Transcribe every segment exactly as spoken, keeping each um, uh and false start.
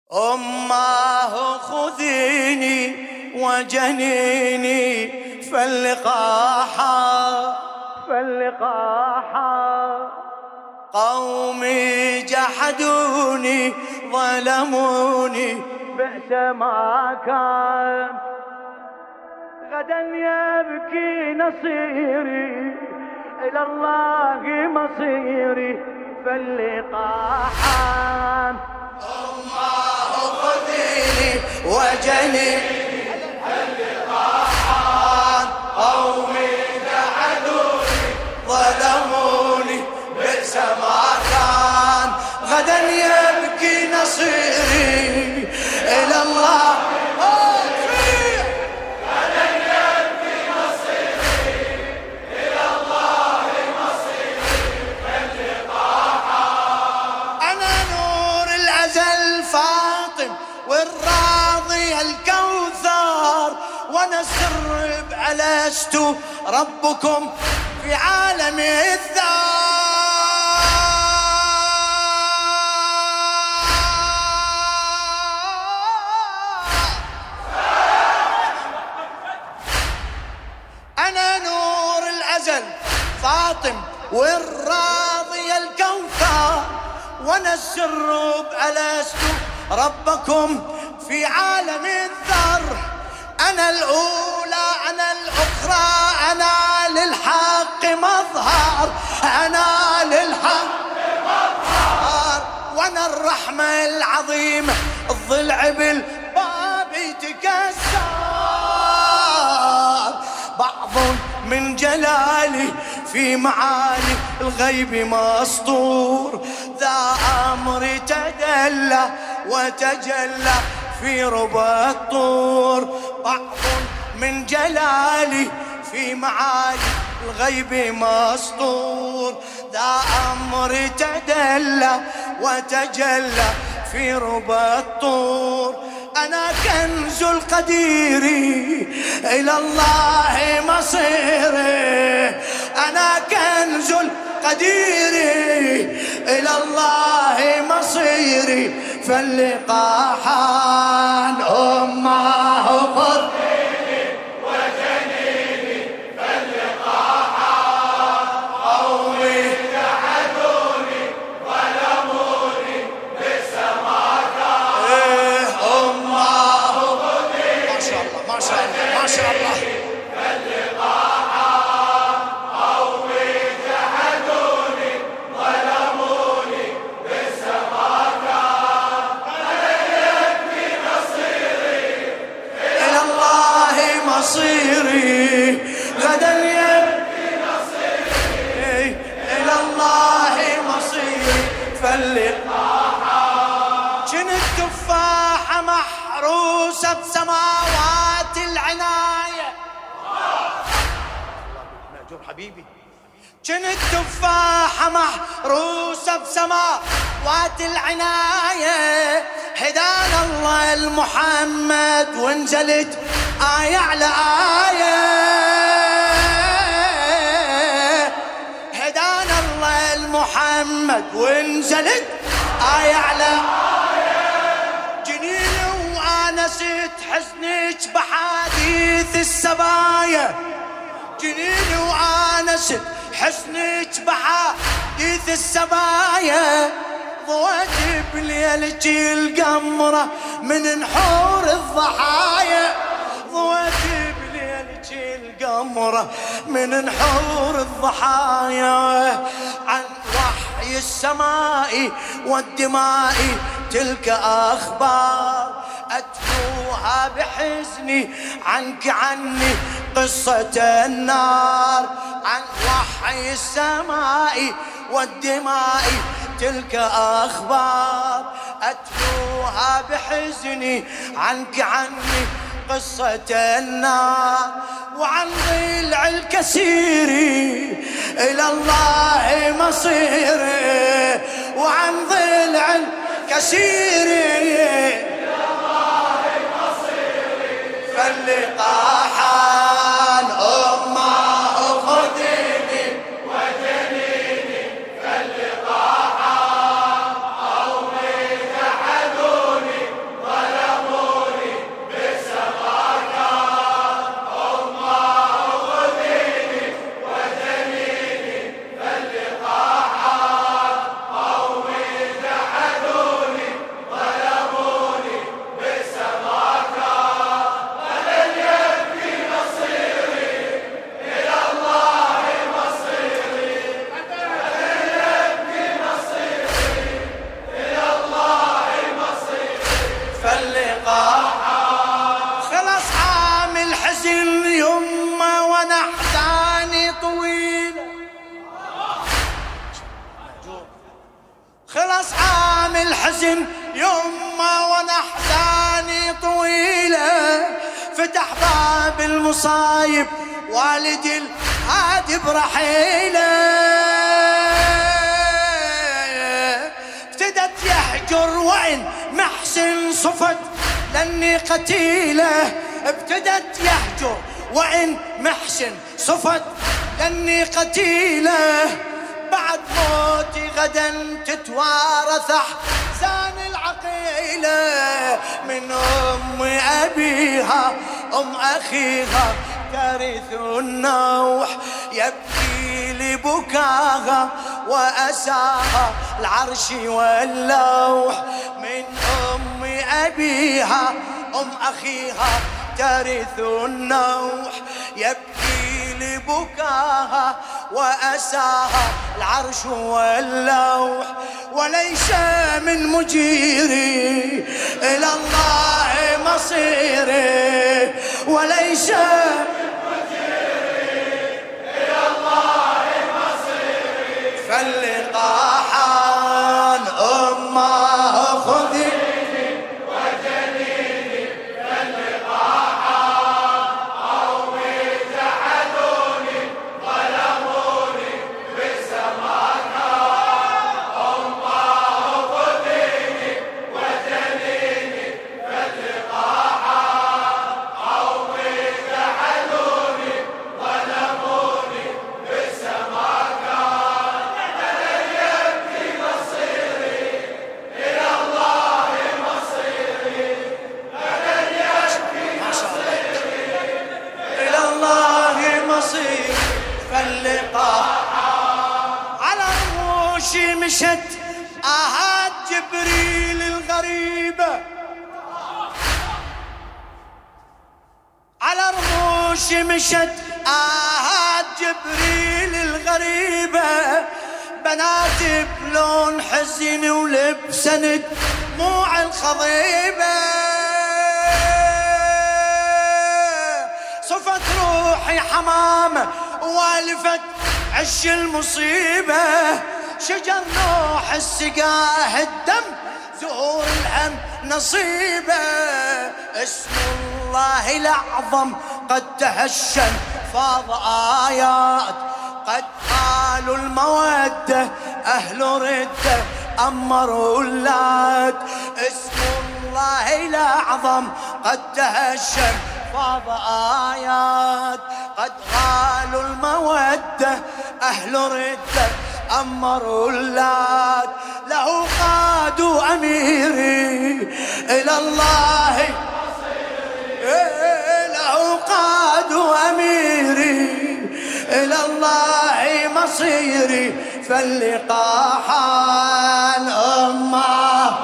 أماه خذيني وجنيني فاللقاحا فاللقاحا قومي جحدوني ظلموني بئس ما كان غدا يبكي نصيري إلى الله مصيري فاللقاحا أماه خذيني وجنيني فاللقاحا قومي جحدوني ظلموني بئس ما كان غدا يبكي نصيري إلى الله غدا يبكي نصيري إلى الله مصيري فاللقاحا أنا نور الأزل فاطم والراضي الكوثر وانا السر بألست ربكم في عالم الذار أنا نور الأزل فاطم والراضي الكوثر وانا السر بألست ربكم في عالم الذر أنا الأولى أنا الأخرى أنا للحق مظهر أنا للحق مظهر وأنا الرحمة العظيمة الضلع بالباب يتكسر بعض من جلالي في معالي الغيب مسطور ذا أمر تدلى وتجلى في ربى الطور بعض من جلالي في معالي الغيب مسطور ذا أمر تدلى وتجلى في ربى الطور أنا كنز القدير إلى الله مصيري أنا كنز القدير إلى الله مصيري فاللقاحان أماه خذيني وجنيني فاللقاحان قومي جحدوني ظلموني بئس ما كان أماه خذيني ما شاء الله ما شاء الله ما شاء الله فاللقاحان قومي جحدوني ظلموني بئس ما كان مصيري غدا يبكي نصيري إلى الله مصيري فاللقاحا جنت تفاحة محروسة بسماوات العناية مأجور حبيبي جنت تفاحة محروسة بسماوات العناية هدانا الله المحمد وانزلت آية على آية هدانا الله المحمد وانزلت آية على آية جنيني وآنست حزنك بحديث السبايا جنيني وآنست حزنك بحديث السبايا ضويت بليلك القمرة من نحور الضحايا ضويت بليلك القمرة من نحور الضحايا عن وحي السماء والدماء تلك أخبار أتلوها بحزني عنك عني قصة النار عن وحي السماء والدماء تلك أخبار أتلوها بحزني عنك عني قصة النار وعن ضلع الكثير إلى الله مصيري وعن ضلع الكثير إلى الله مصيري فاللقاحان أماه خذيني وجنيني فاللقاحان قومي جحدوني الحزن يما وانا احزاني طويلة، فتح باب المصايب والدي الهادي برحيله، ابتدت يحجر وإن محسن صفت لاني قتيله، ابتدت يحجر وإن محسن صفت لاني قتيله، بعد موتي غدا تتوارث احزان العقيله، من ام ابيها ام اخيها ترث النوح، يبكي لبكاها واساها العرش واللوح، من ام ابيها ام اخيها ترث النوح، يبكي لبكاها وأساها العرش واللوح، وليس من مجيري إلى الله مصيري، وليس من مجيري إلى الله مصيري، فاللقاء حان أمه خذي مشت آهات جبريل الغريبة، على رموش مشت آهات جبريل الغريبة، بنات بلون حزن ولبسن دموع الخضيبة، صفت روحي حمامة والفت عش المصيبة، شجر نوح السقاه الدم زهور الهم نصيبه، اسم الله الأعظم قد تهشم فاض آيات، قد قالوا المودة أهل ردة أمروا اللات، اسم الله الأعظم قد تهشم فاض آيات، قد قالوا المودة أهل ردة أمروا اللات، له قادوا أميري إلى الله مصيري، له قادوا أميري إلى الله مصيري، فاللقاء حان أمه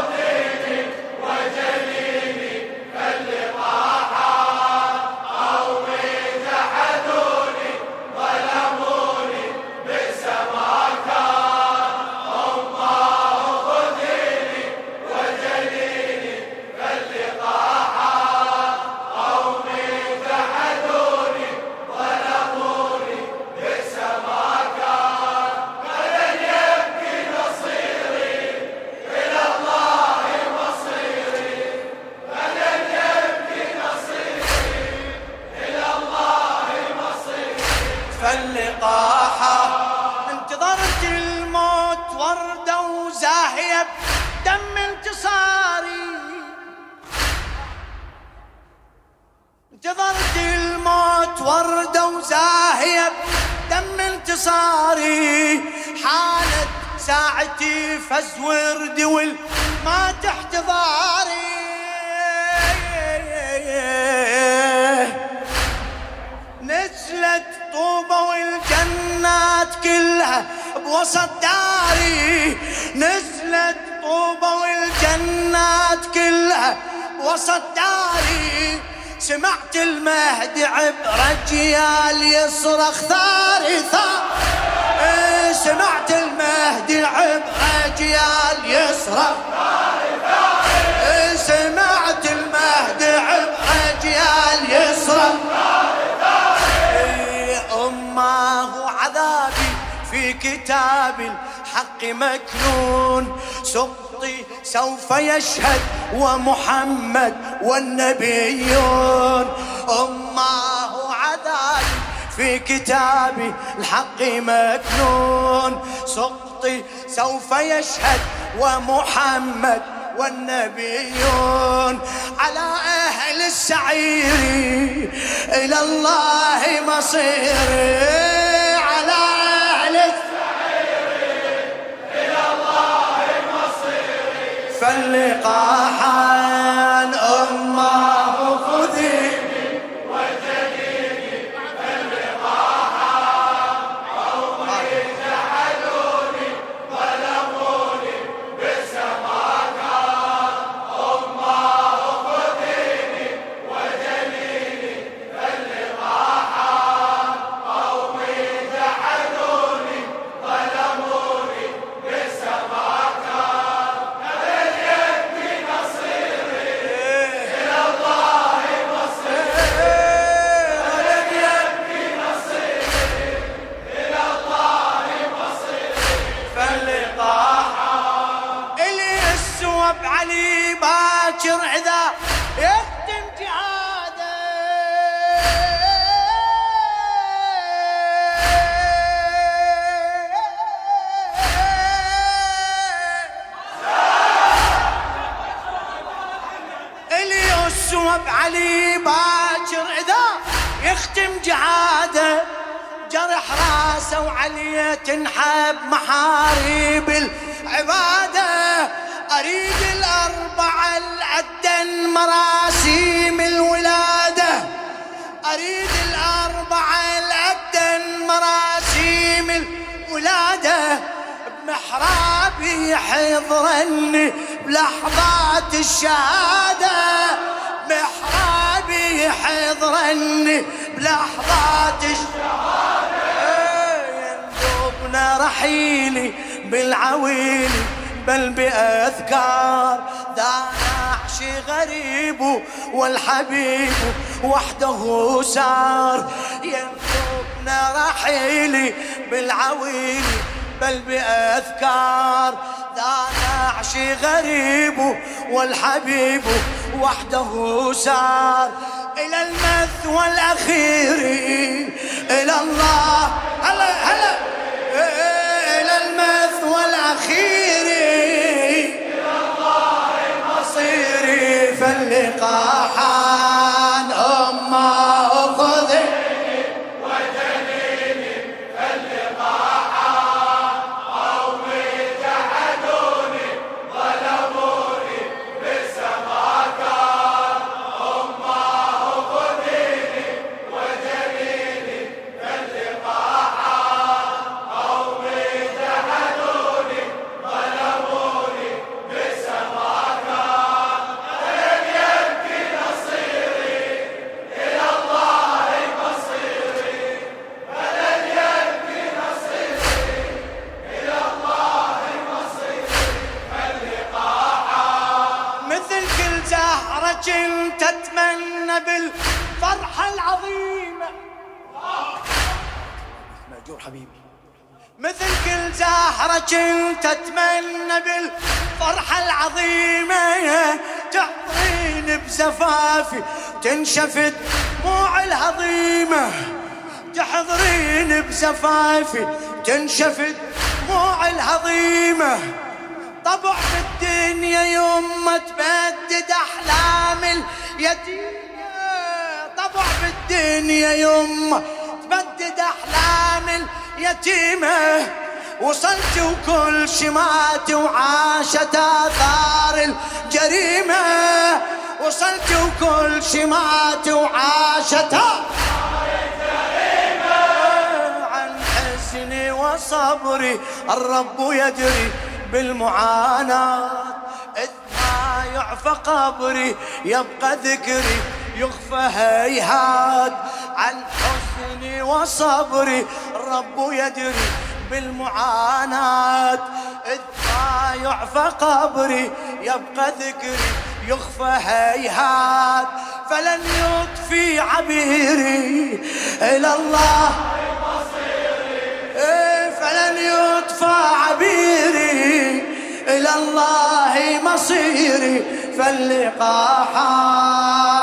فاللقاحة، انتظرت الموت وردة وزاهية بدم انتصاري، انتظرت الموت وردة وزاهية بدم انتصاري، حانت ساعتي فز وردي والما تحت ضاري، نزلت طوبة والجنات كلها بوسط داري، نزلت طوبة والجنات كلها بوسط داري، سمعت المهدي عبر جيال يصرخ ثاري ثار، سمعت المهدي عبر جيال يصرخ ثاري ثاري، سمعت المهدي عبر جيال يصرخ ثاري ثاري، أمه عذابي في كتاب الحق مكنون، سقطي سوف يشهد ومحمد والنبيون. أمه عذاب في كتاب الحق مكنون. سقطي سوف يشهد ومحمد والنبيون. على أهل السعير إلى الله مصيري. على أهل السعير إلى الله مصيري. فاللقاحان أمه خذيني وجديني. فاللقاحان قومي جحدوني ظلموني بئس ما كان. أمه خذيني وجديني. فاللقاحان قومي جحدوني ظلموني بئس ما كان. فلن يبكي نصيري إلى الله مصيري. فلن يبكي نصيري إلى الله مصيري. فاللقاحان إلي السوى بعلي باكر إذا يختم جهاده. إلي السوى بعلي باكر إذا يختم جهاده. جرح راسه وعليه تنحب محاريب العباده. أريد الأربعة العدن مراسيم الولادة. أريد الأربعة العدن مراسيم الولادة. بمحرابي يحضرني بلحظات الشهادة. محرابي يحضرني بلحظات الشهادة. يندبنا رحيلي بالعويل بل بأذكار. ذا نعشي غريب والحبيب وحده سار. يندبنا رحيلي بالعويل بل بأذكار. ذا نعشي غريب والحبيب وحده سار. إلى المثوى الأخير إلى الله. هلا هلا إلى المثوى الأخير إلى الله مصيري. فاللقاحان أمه خذيني وجنيني. فاللقاحان قومي جحدوني ظلموني بئس ما كان. أمه خذيني وجنيني. فاللقاحان قومي جحدوني ظلموني بئس ما كان. فلن يبكي نصيري إلى الله مصيري. فلن يبكي نصيري إلى الله مصيري. فاللقاحان مثل كل زهرة كنت أتمنى بالفرحة العظيمة. مأجور حبيبي. مثل كل زهرة كنت أتمنى بالفرحة العظيمة. تحضرين بزفافي تنشفت دموع الهضيمة. تحضرين بزفافي تنشفت دموع الهضيمة. طبع بالدنيا يوم ما تبدد أحلام اليتيمة. طبع بالدنيا يوم ما تبدد أحلام اليتيمة. وصلت وكل شمات وعاشت آثار الجريمة. وصلت وكل شمات وعاشت آثار الجريمة. عن حزني وصبري الرب يدري بالمعاناة. إذ ما يعفى قبري يبقى ذكري يخفى هيهات. عن حزني وصبري الرب يدري بالمعاناة. إذ ما يعفى قبري يبقى ذكري يخفى هيهات. فلن يطفي عبيري إلى الله مصيري. فلن يطفى عبيري إلى الله مصيري فاللقاء حال.